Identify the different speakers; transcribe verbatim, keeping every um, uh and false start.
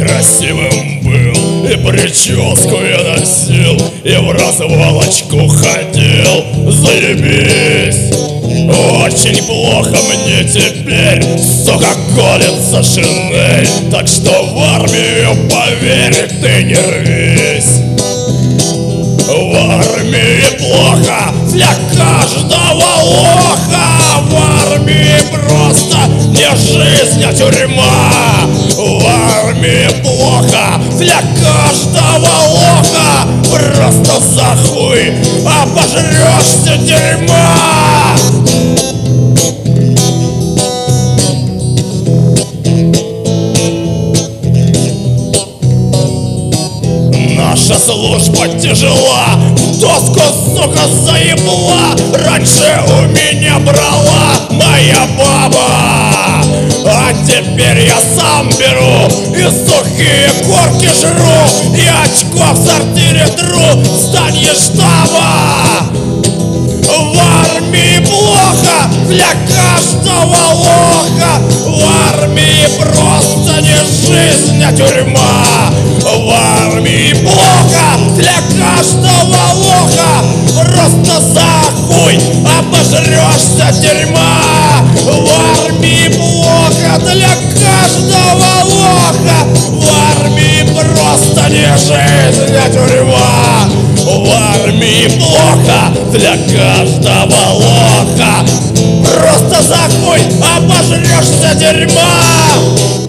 Speaker 1: красивым был, и прическу я носил, и в развалочку ходил. Заебись! Очень плохо мне теперь, сука, колется шинель. Так что в армию, поверь, ты не рвись. В армии плохо для каждого лоха. В армии просто не жизнь, а тюрьма. В армии плохо для каждого лоха. Просто за хуй обожрешься дерьма. Наша служба тяжела, в доску, сука, заебла. Раньше у меня брала моя баба, а теперь я сам беру и сухие корки жру, и очко в сортире тру в здании штаба. В армии плохо для каждого лоха. В армии просто не жизнь, а тюрьма. В армии плохо для каждого лоха. Просто за хуй обожрешься дерьма. В армии плохо для каждого лоха. В армии просто не жизнь, а тюрьма. В армии плохо для каждого лоха. Просто за хуй обожрешься дерьма.